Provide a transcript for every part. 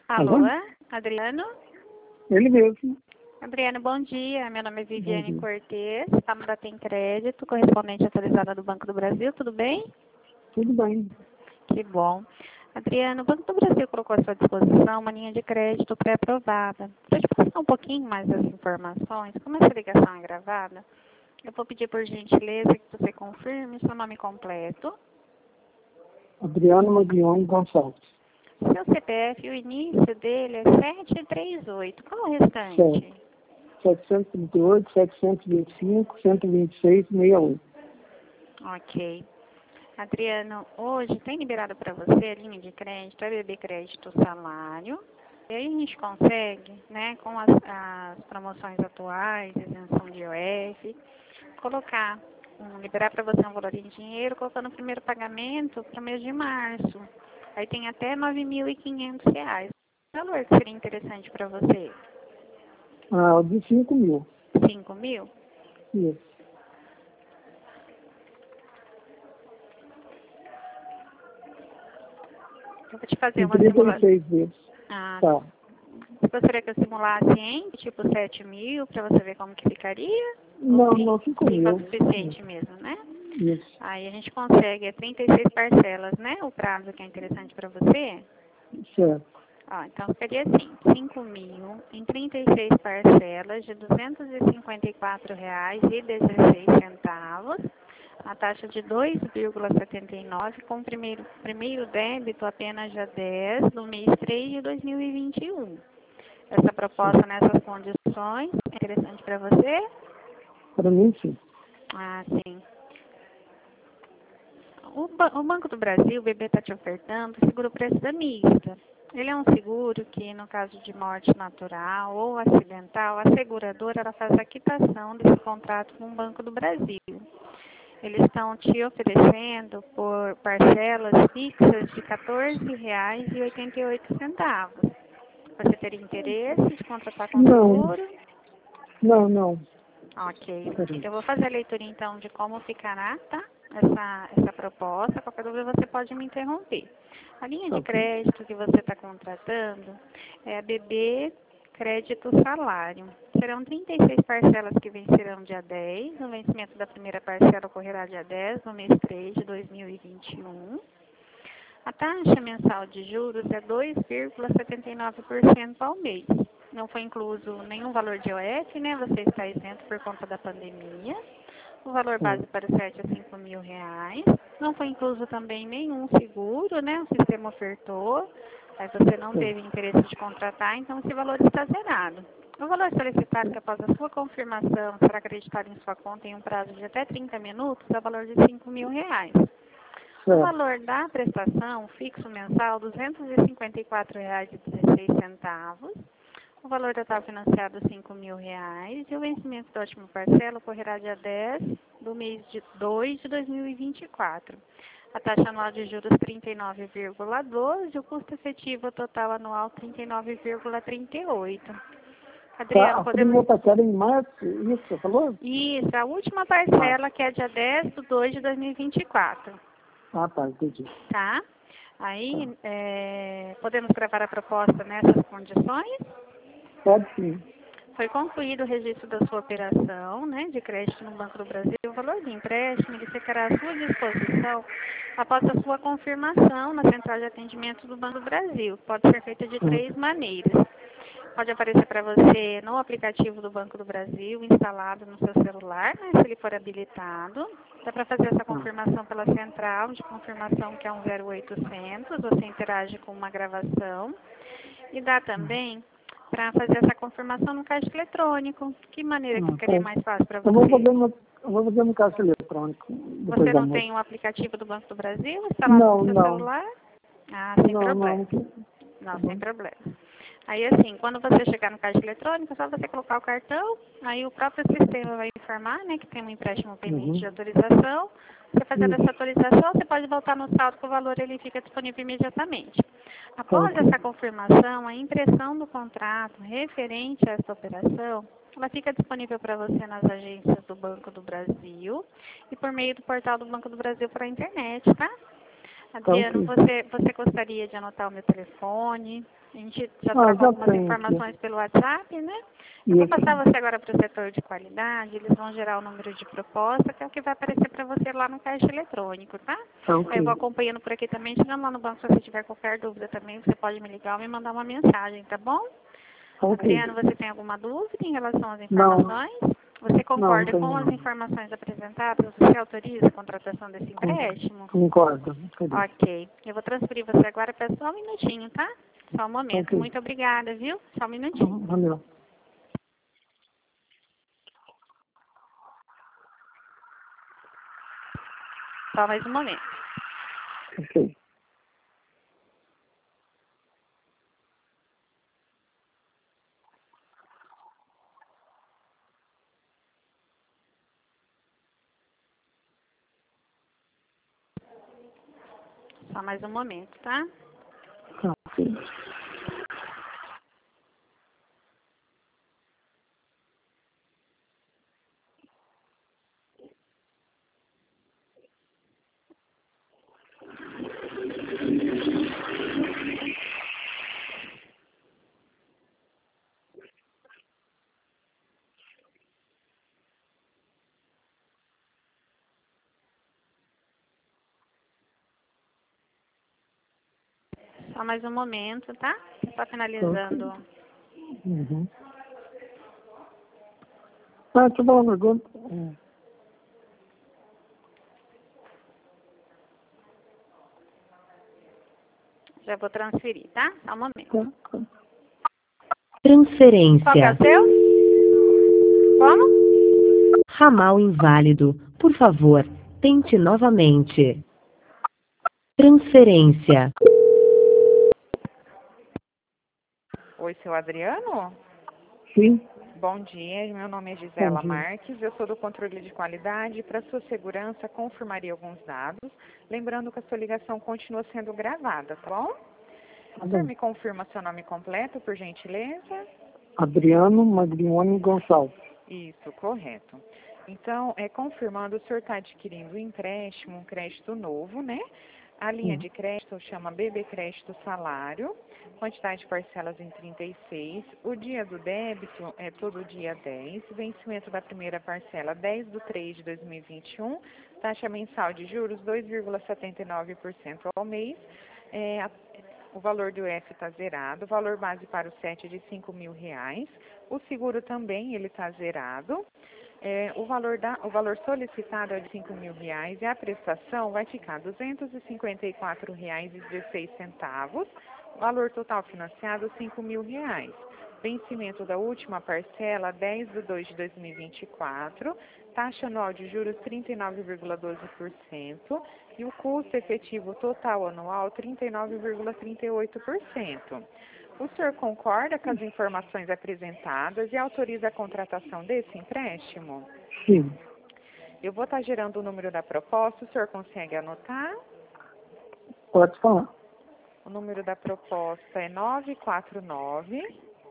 Alô, Alô? Adriano? Ele mesmo. Adriano, bom dia. Meu nome é Bom Viviane dia. Cortes, estamos da Tem Crédito, correspondente atualizada do Banco do Brasil, tudo bem? Tudo bem. Que bom. Adriano, o Banco do Brasil colocou à sua disposição uma linha de crédito pré-aprovada. Para te passar um pouquinho mais das informações, como essa ligação é gravada, eu vou pedir por gentileza que você confirme seu nome completo, Adriano Maglione Gonçalves. seu CPF, o início dele é 738. Qual o restante? 738, 725, 126, 68. Ok. Adriano, hoje tem liberado para você a linha de crédito, a BB Crédito Salário. E aí a gente consegue, né, com as promoções atuais, isenção de IOF, liberar para você um valor em dinheiro, colocando o primeiro pagamento para o mês de março. Aí tem até R$ 9.500. O valor que seria interessante para você? Ah, de 5 mil. 5 mil? Isso. Eu vou te fazer Em uma simulação. 36 vezes. Ah, Tá. você gostaria que eu simulasse em tipo 7 mil para você ver como que ficaria? Não, Ou não, 5 fica mil. suficiente mesmo, né? Isso. Aí a gente consegue 36 parcelas, né? O prazo que é interessante para você. Certo. Ó, então ficaria assim, 5 mil em 36 parcelas de R$ 254,16, a taxa de 2,79 com o primeiro débito apenas dia 10 do mês 3 de 2021. Essa proposta nessas condições é interessante para você? Para mim, sim. Ah, sim. O Banco do Brasil, o BB está te ofertando o seguro preço mista. Ele é um seguro que, no caso de morte natural ou acidental, a seguradora ela faz a quitação desse contrato com o Banco do Brasil. Eles estão te oferecendo por parcelas fixas de R$ 14,88. Você teria interesse de contratar com o Não, seguro? não. Ok. Peraí. Eu vou fazer a leitura então de como ficará, tá? Essa proposta. Qualquer dúvida você pode me interromper. A linha de Ok. crédito que você está contratando é a BB Crédito Salário. Serão 36 parcelas que vencerão dia 10. O vencimento da primeira parcela ocorrerá dia 10 do mês 3 de 2021. A taxa mensal de juros é 2,79% ao mês. Não foi incluso nenhum valor de IOF, né? Você está isento por conta da pandemia. O valor base para o 7 a 5 mil reais. Não foi incluso também nenhum seguro, né? O sistema ofertou. Aí você não teve interesse de contratar, então esse valor está zerado. O valor solicitado que após a sua confirmação será acreditado em sua conta em um prazo de até 30 minutos é o valor de 5 mil reais. O Certo. valor da prestação fixo mensal R$ 254,16. O valor total financiado R$ 5 mil reais, e o vencimento da última parcela ocorrerá dia 10 do mês de 2 de 2024. A taxa anual de juros 39,12 e o custo efetivo total anual 39,38. Tá, Adriano, a primeira parcela em março, isso, você falou? Isso, a última parcela que é dia 10 de 2 de 2024. Ah, tá, entendi. Tá? Aí, podemos gravar a proposta nessas condições? Pode sim. Foi concluído o registro da sua operação, né, de crédito no Banco do Brasil. O valor do empréstimo ele ficará à sua disposição após a sua confirmação na central de atendimento do Banco do Brasil. Pode ser feita de três maneiras. Pode aparecer para você no aplicativo do Banco do Brasil, instalado no seu celular, né, se ele for habilitado. Dá para fazer essa confirmação pela central de confirmação, que é um 0800. Você interage com uma gravação. E dá também para fazer essa confirmação no caixa eletrônico. Que maneira que ficaria mais fácil para você? Eu vou fazer no caixa eletrônico. Você não tem o aplicativo do Banco do Brasil instalado no seu celular? Ah, sem problema. Não, sem problema. Aí, assim, quando você chegar no caixa eletrônico, é só você colocar o cartão, aí o próprio sistema vai informar, né, que tem um empréstimo pendente de autorização. Você fazendo essa autorização, você pode voltar no saldo que o valor ele fica disponível imediatamente. Após essa confirmação, a impressão do contrato referente a essa operação, ela fica disponível para você nas agências do Banco do Brasil e por meio do portal do Banco do Brasil para a internet, tá? Tá Adriano, ok. você gostaria de anotar o meu telefone? A gente já trocou Já algumas tenho aqui. informações pelo WhatsApp, né? Eu vou Isso. passar você agora para o setor de qualidade, eles vão gerar o número de proposta, que é o que vai aparecer para você lá no caixa eletrônico, tá? Tá Eu vou ok. acompanhando por aqui também, chegando lá no banco, se você tiver qualquer dúvida também, você pode me ligar ou me mandar uma mensagem, tá bom? Tá ok. Adriano, você tem alguma dúvida em relação às Não, informações? Você não concorda com tenho as não. informações apresentadas? Você autoriza a contratação desse empréstimo? Concordo. Cadê? Ok. Eu vou transferir você agora para só um minutinho, tá? Só um Tá momento. ok. Muito obrigada, viu? Só um minutinho. Valeu. Só mais um momento. Ok. Só mais um momento, tá? Tá ok. Só mais um momento, tá? Só Tá ok. finalizando. Uhum. Deixa eu falar uma pergunta. Já vou transferir, tá? Só um momento. Tá. Qual que é o Transferência. seu? Como? Ramal inválido. Por favor, tente novamente. Transferência. Oi, seu Adriano? Sim, Bom dia, meu nome é bom Gisela dia. Marques, eu sou do controle de qualidade. Para sua segurança, confirmaria alguns dados, lembrando que a sua ligação continua sendo gravada, tá bom? Tá O senhor bem. me confirma seu nome completo, por gentileza? Adriano Magrione Gonçalves. Isso, correto. Então, confirmando, o senhor está adquirindo um empréstimo, um crédito novo, né? A linha Uhum. de crédito chama BB Crédito Salário, quantidade de parcelas em 36. O dia do débito é todo dia 10. Vencimento da primeira parcela 10/3/2021. Taxa mensal de juros 2,79% ao mês. O valor do F está zerado. O valor base para o SET é de R$ 5.000. O seguro também ele está zerado. O valor solicitado é de R$ 5.000 e a prestação vai ficar R$ 254,16. Valor total financiado R$ 5.000. Vencimento da última parcela 10/2/2024. Taxa anual de juros 39,12% e o custo efetivo total anual 39,38%. O senhor concorda com as informações apresentadas e autoriza a contratação desse empréstimo? Sim, Eu vou estar gerando o número da proposta, o senhor consegue anotar? pode falar. O número da proposta é 949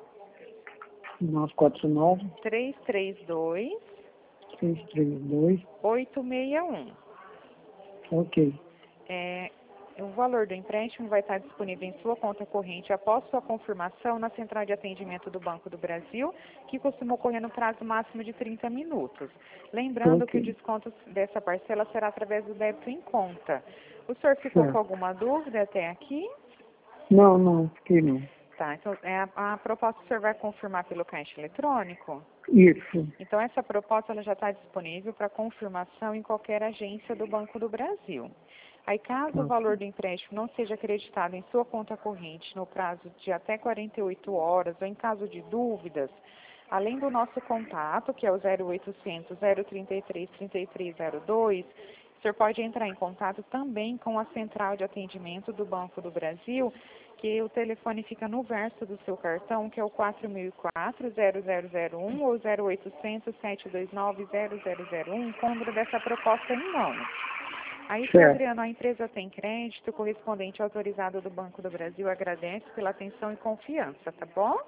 949 332 632. 861. Ok. O valor do empréstimo vai estar disponível em sua conta corrente após sua confirmação na central de atendimento do Banco do Brasil, que costuma ocorrer no prazo máximo de 30 minutos. Lembrando que o Ok. desconto dessa parcela será através do débito em conta. O senhor ficou com Certo. alguma dúvida até aqui? Não, fiquei não. Tá, então a proposta o senhor vai confirmar pelo caixa eletrônico? Isso. Então, essa proposta ela já está disponível para confirmação em qualquer agência do Banco do Brasil. Aí, caso o valor do empréstimo não seja acreditado em sua conta corrente no prazo de até 48 horas ou em caso de dúvidas, além do nosso contato, que é o 0800 033 3302, o senhor pode entrar em contato também com a central de atendimento do Banco do Brasil, que o telefone fica no verso do seu cartão, que é o 4004-0001 ou 0800-729-0001, com o número dessa proposta em mãos. Aí, senhor Certo. Adriano, a empresa tem crédito, o correspondente autorizado do Banco do Brasil agradece pela atenção e confiança, tá bom?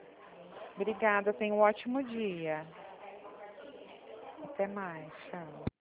Obrigada, tenha um ótimo dia. Até mais, tchau.